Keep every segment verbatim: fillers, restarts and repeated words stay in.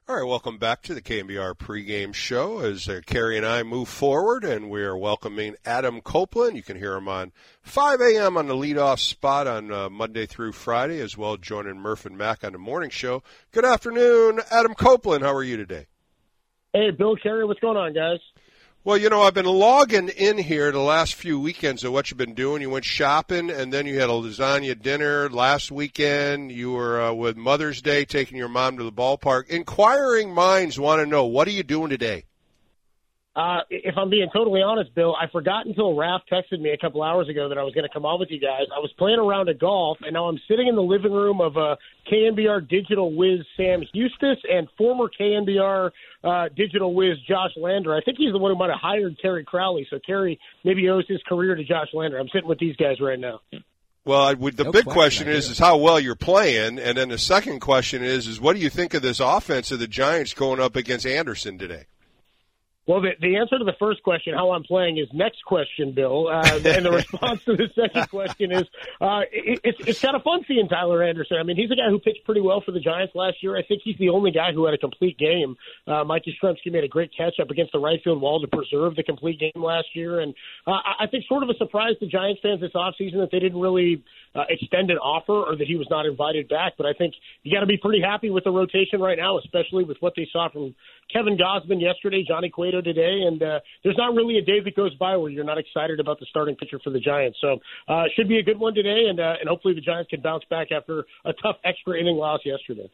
All right, welcome back to the K N B R pregame show as uh, Kerry and I move forward, and we are welcoming Adam Copeland. You can hear him on five a.m. on the leadoff spot on uh, Monday through Friday, as well joining Murph and Mac on the morning show. Good afternoon, Adam Copeland. How are you today? Hey, Bill, Kerry, what's going on, guys? Well, you know, I've been logging in here the last few weekends of what you've been doing. You went shopping, and then you had a lasagna dinner last weekend. You were uh, with Mother's Day, taking your mom to the ballpark. Inquiring minds want to know, what are you doing today? Uh, if I'm being totally honest, Bill, I forgot until Raph texted me a couple hours ago that I was going to come on with you guys. I was playing a round of golf, and now I'm sitting in the living room of uh, K N B R digital whiz Sam Hustis and former K N B R uh, digital whiz Josh Lander. I think he's the one who might have hired Kerry Crowley, so Kerry maybe owes his career to Josh Lander. I'm sitting with these guys right now. Well, I, the no big question, question is, is how well you're playing, and then the second question is, is what do you think of this offense of the Giants going up against Anderson today? Well, the, the answer to the first question, how I'm playing, is next question, Bill. Uh, and the response to the second question is uh, it, it's, it's kind of fun seeing Tyler Anderson. I mean, he's a guy who pitched pretty well for the Giants last year. I think he's the only guy who had a complete game. Uh, Mike Yastrzemski made a great catch up against the right field wall to preserve the complete game last year. And uh, I think sort of a surprise to Giants fans this offseason that they didn't really uh, extend an offer or that he was not invited back. But I think you got to be pretty happy with the rotation right now, especially with what they saw from Kevin Gausman yesterday, Johnny Cueto today, and uh, there's not really a day that goes by where you're not excited about the starting pitcher for the Giants. So uh, it should be a good one today, and uh, and hopefully the Giants can bounce back after a tough extra inning loss yesterday.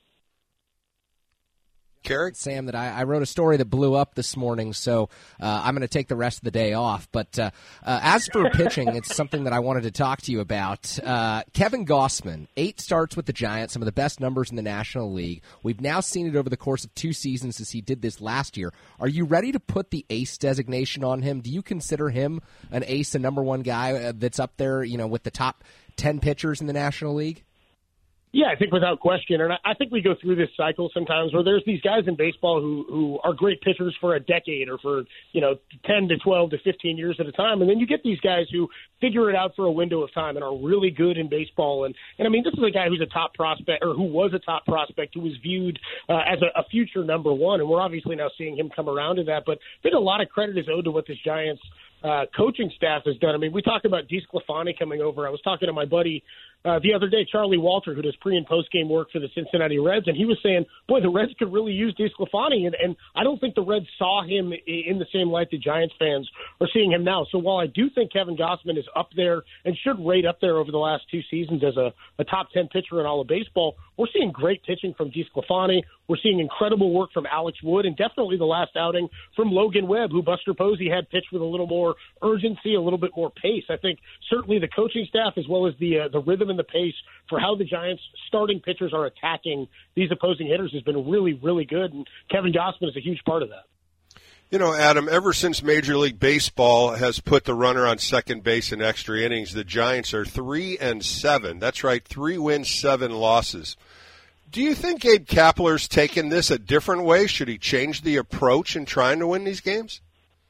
Kerry? Sam, that I, I wrote a story that blew up this morning, so uh, I'm going to take the rest of the day off. But uh, uh, as for pitching, it's something that I wanted to talk to you about. Uh, Kevin Gausman, eight starts with the Giants, some of the best numbers in the National League. We've now seen it over the course of two seasons as he did this last year. Are you ready to put the ace designation on him? Do you consider him an ace, a number one guy that's up there, you know, with the top ten pitchers in the National League? Yeah, I think without question. And I think we go through this cycle sometimes where there's these guys in baseball who, who are great pitchers for a decade or for, you know, ten to twelve to fifteen years at a time. And then you get these guys who figure it out for a window of time and are really good in baseball. And, and I mean, this is a guy who's a top prospect or who was a top prospect who was viewed uh, as a, a future number one. And we're obviously now seeing him come around to that. But I think a lot of credit is owed to what this Giants uh, coaching staff has done. I mean, we talked about DeSclafani coming over. I was talking to my buddy Uh, the other day, Charlie Walter, who does pre- and post-game work for the Cincinnati Reds, and he was saying, boy, the Reds could really use DeSclafani, and, and I don't think the Reds saw him in the same light the Giants fans are seeing him now. So while I do think Kevin Gausman is up there and should rate up there over the last two seasons as a, a top ten pitcher in all of baseball, we're seeing great pitching from DeSclafani. We're seeing incredible work from Alex Wood, and definitely the last outing from Logan Webb, who Buster Posey had pitched with a little more urgency, a little bit more pace. I think certainly the coaching staff as well as the uh, the rhythm and the pace for how the Giants starting pitchers are attacking these opposing hitters has been really, really good, and Kevin Gausman is a huge part of that. You know, Adam, ever since Major League Baseball has put the runner on second base in extra innings, the Giants are three and seven. That's right, three wins, seven losses. Do you think Gabe Kapler's taken this a different way? Should he change the approach in trying to win these games?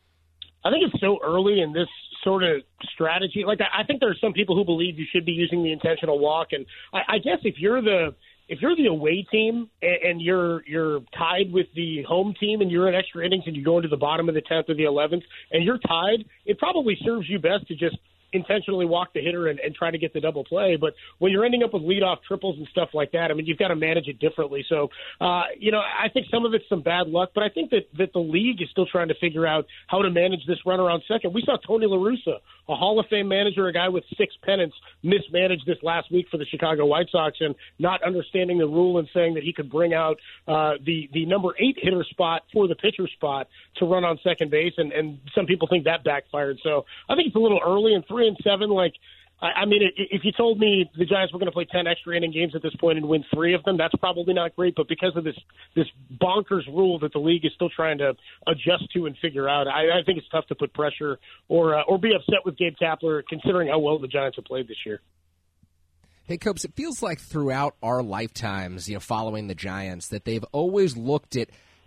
I think it's so early in this sort of strategy. Like, I think there are some people who believe you should be using the intentional walk, and I, I guess if you're the if you're the away team and, and you're you're tied with the home team and you're in extra innings and you go into the bottom of the tenth or the eleventh and you're tied, it probably serves you best to just intentionally walk the hitter and, and try to get the double play. But when you're ending up with leadoff triples and stuff like that, I mean, you've got to manage it differently. So, uh, you know, I think some of it's some bad luck, but I think that, that the league is still trying to figure out how to manage this runner on second. We saw Tony La Russa, a Hall of Fame manager, a guy with six pennants, mismanage this last week for the Chicago White Sox and not understanding the rule and saying that he could bring out uh, the, the number eight hitter spot for the pitcher spot to run on second base. And, and some people think that backfired. So I think it's a little early, and three and seven, like, I, I mean, if you told me the Giants were going to play ten extra inning games at this point and win three of them, that's probably not great. But because of this this bonkers rule that the league is still trying to adjust to and figure out, I, I think it's tough to put pressure or uh, or be upset with Gabe Kapler, considering how well the Giants have played this year. Hey, Copes, it feels like throughout our lifetimes, you know, following the Giants, that they've always looked at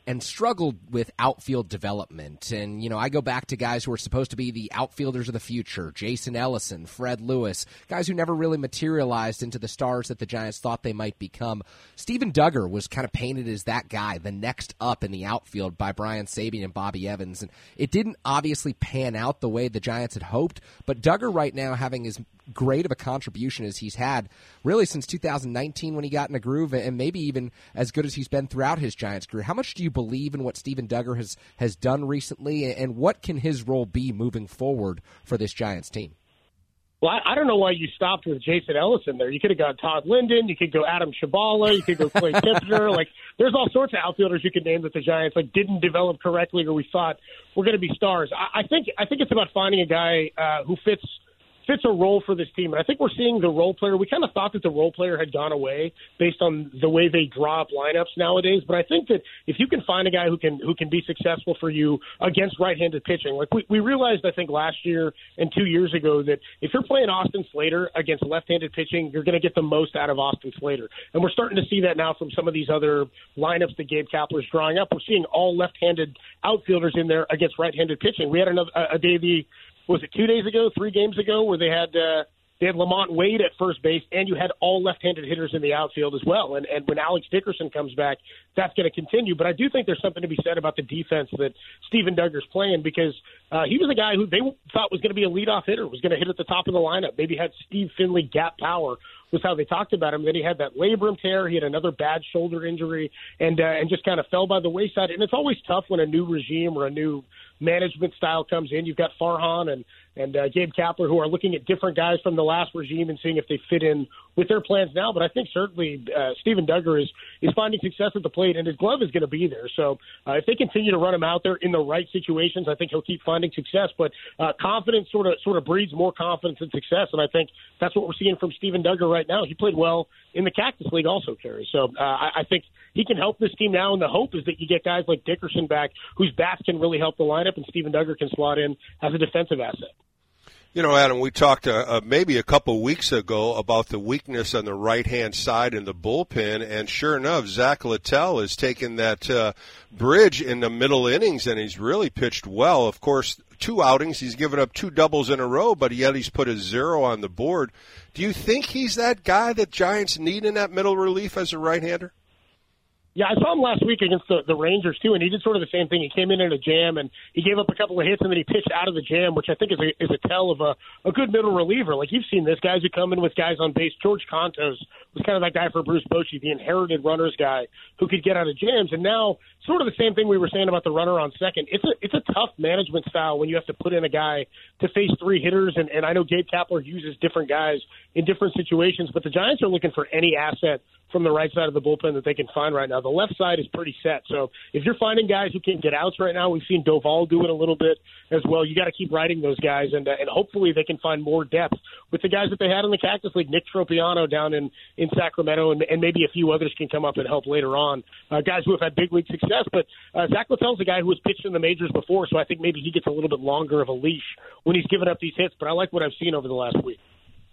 and struggled with outfield development. And, you know, I go back to guys who are supposed to be the outfielders of the future, Jason Ellison, Fred Lewis, guys who never really materialized into the stars that the Giants thought they might become. Steven Duggar was kind of painted as that guy, the next up in the outfield by Brian Sabean and Bobby Evans. And it didn't obviously pan out the way the Giants had hoped, but Duggar right now having as great of a contribution as he's had really since two thousand nineteen when he got in a groove, and maybe even as good as he's been throughout his Giants career. How much do you believe in what Steven Duggar has, has done recently, and what can his role be moving forward for this Giants team? Well, I, I don't know why you stopped with Jason Ellison there. You could have gone Todd Linden. You could go Adam Shabala. You could go Clay Tippner. Like, there's all sorts of outfielders you could name that the Giants like didn't develop correctly, or we thought were going to be stars. I, I think I think it's about finding a guy uh, who fits fits a role for this team. And I think we're seeing the role player. We kind of thought that the role player had gone away based on the way they draw up lineups nowadays. But I think that if you can find a guy who can who can be successful for you against right-handed pitching, like we, we realized, I think, last year and two years ago that if you're playing Austin Slater against left-handed pitching, you're going to get the most out of Austin Slater. And we're starting to see that now from some of these other lineups that Gabe Kapler's drawing up. We're seeing all left-handed outfielders in there against right-handed pitching. We had another a, a day the was it two days ago, three games ago, where they had uh, they had Lamont Wade at first base, and you had all left-handed hitters in the outfield as well. And, and when Alex Dickerson comes back, that's going to continue. But I do think there's something to be said about the defense that Steven Duggar's playing, because uh, he was a guy who they thought was going to be a leadoff hitter, was going to hit at the top of the lineup, maybe had Steve Finley gap power, was how they talked about him. Then he had that labrum tear. He had another bad shoulder injury, and uh, and just kind of fell by the wayside. And it's always tough when a new regime or a new management style comes in. You've got Farhan and and uh, Gabe Kapler, who are looking at different guys from the last regime and seeing if they fit in with their plans now. But I think certainly uh, Steven Duggar is is finding success at the plate, and his glove is going to be there. So uh, if they continue to run him out there in the right situations, I think he'll keep finding success. But uh, confidence sort of sort of breeds more confidence and success, and I think that's what we're seeing from Steven Duggar right now. He played well in the Cactus League also, Kerry. So uh, I, I think he can help this team now, and the hope is that you get guys like Dickerson back whose bats can really help the lineup, and Steven Duggar can slot in as a defensive asset. You know, Adam, we talked uh, uh, maybe a couple weeks ago about the weakness on the right-hand side in the bullpen, and sure enough, Zach Littell has taken that uh, bridge in the middle innings, and he's really pitched well. Of course, two outings, he's given up two doubles in a row, but yet he's put a zero on the board. Do you think he's that guy that Giants need in that middle relief as a right-hander? Yeah, I saw him last week against the, the Rangers, too, and he did sort of the same thing. He came in in a jam, and he gave up a couple of hits, and then he pitched out of the jam, which I think is a, is a tell of a, a good middle reliever. Like, you've seen this, guys who come in with guys on base. George Contos was kind of that guy for Bruce Bochy, the inherited runners guy who could get out of jams. And now, sort of the same thing we were saying about the runner on second. It's a it's a tough management style when you have to put in a guy to face three hitters, and, and I know Gabe Kapler uses different guys in different situations, but the Giants are looking for any asset from the right side of the bullpen that they can find right now. The left side is pretty set. So if you're finding guys who can get outs right now, we've seen Doval do it a little bit as well. You got to keep riding those guys, and uh, and hopefully they can find more depth with the guys that they had in the Cactus League. Nick Tropiano down in, in Sacramento, and, and maybe a few others can come up and help later on. Uh, guys who have had big league success, but uh, Zach Littell's a guy who has pitched in the majors before, so I think maybe he gets a little bit longer of a leash when he's given up these hits, but I like what I've seen over the last week.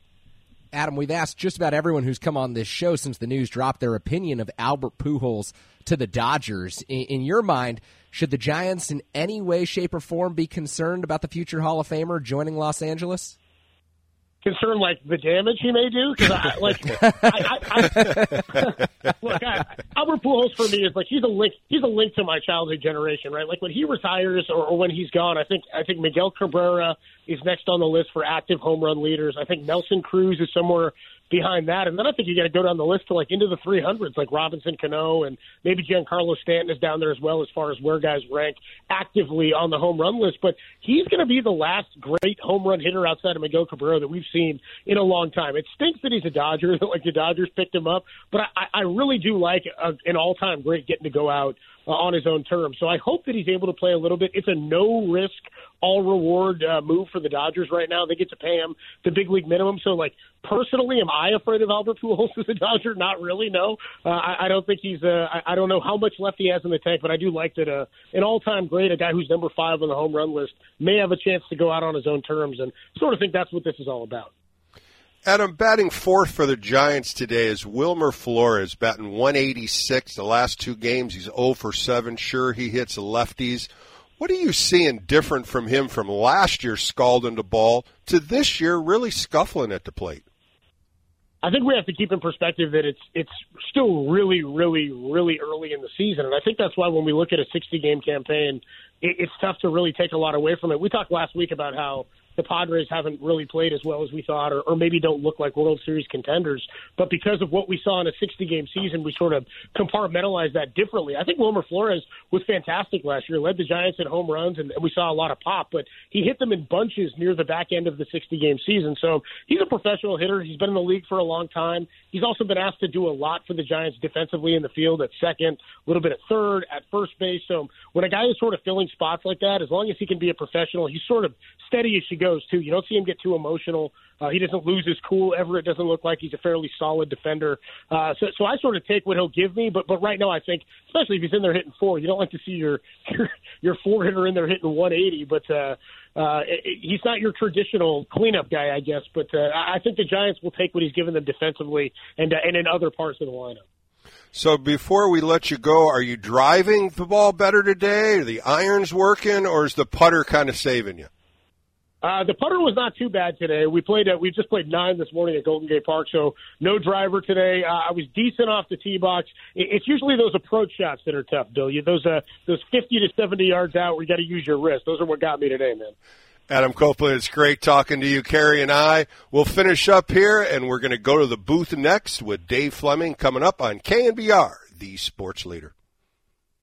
Adam, we've asked just about everyone who's come on this show since the news dropped their opinion of Albert Pujols to the Dodgers. In, in your mind, should the Giants in any way, shape, or form be concerned about the future Hall of Famer joining Los Angeles? Concerned like the damage he may do? Because I like I, I, I, look, I, Albert Pujols for me is like he's a link. He's a link to my childhood generation, right? Like when he retires or, or when he's gone, I think I think Miguel Cabrera is next on the list for active home run leaders. I think Nelson Cruz is somewhere behind that, and then I think you got to go down the list to like into the three hundreds, like Robinson Cano, and maybe Giancarlo Stanton is down there as well as far as where guys rank actively on the home run list. But he's going to be the last great home run hitter outside of Miguel Cabrera that we've seen in a long time. It stinks that he's a Dodger, that like the Dodgers picked him up, but I, I really do like a, an all-time great getting to go out uh, on his own terms. So I hope that he's able to play a little bit. It's a no-risk, all-reward uh, move for the Dodgers right now. They get to pay him the big league minimum. So, like, personally, am I afraid of Albert Pujols as a Dodger? Not really, no. Uh, I, I don't think he's uh, – I, I don't know how much left he has in the tank, but I do like that uh, an all-time great, a guy who's number five on the home run list, may have a chance to go out on his own terms, and sort of think that's what this is all about. Adam, batting fourth for the Giants today is Wilmer Flores, batting one eighty-six. The last two games, he's oh for seven. Sure, he hits lefties. What are you seeing different from him from last year scalding the ball to this year really scuffling at the plate? I think we have to keep in perspective that it's it's still really, really, really early in the season. And I think that's why when we look at a sixty-game campaign, it, it's tough to really take a lot away from it. We talked last week about how the Padres haven't really played as well as we thought, or, or maybe don't look like World Series contenders. But because of what we saw in a sixty-game season, we sort of compartmentalized that differently. I think Wilmer Flores was fantastic last year, led the Giants in home runs, and, and we saw a lot of pop. But he hit them in bunches near the back end of the sixty-game season. So he's a professional hitter. He's been in the league for a long time. He's also been asked to do a lot for the Giants defensively in the field at second, a little bit at third, at first base. So when a guy is sort of filling spots like that, as long as he can be a professional, he's sort of steady as she goes, too. You don't see him get too emotional. Uh, he doesn't lose his cool ever. It doesn't look like he's a fairly solid defender. Uh, so, so I sort of take what he'll give me. But, but right now, I think, especially if he's in there hitting four, you don't like to see your your, your four hitter in there hitting one eighty. But uh, uh, it, it, he's not your traditional cleanup guy, I guess. But uh, I think the Giants will take what he's given them defensively and uh, and in other parts of the lineup. So before we let you go, are you driving the ball better today? Are the irons working, or is the putter kind of saving you? Uh, the putter was not too bad today. We played. Uh, we just played nine this morning at Golden Gate Park, so no driver today. Uh, I was decent off the tee box. It, it's usually those approach shots that are tough, Bill. You, those uh, those fifty to seventy yards out where you got to use your wrist. Those are what got me today, man. Adam Copeland, it's great talking to you. Carrie and I will finish up here, and we're going to go to the booth next with Dave Fleming coming up on K N B R, the sports leader.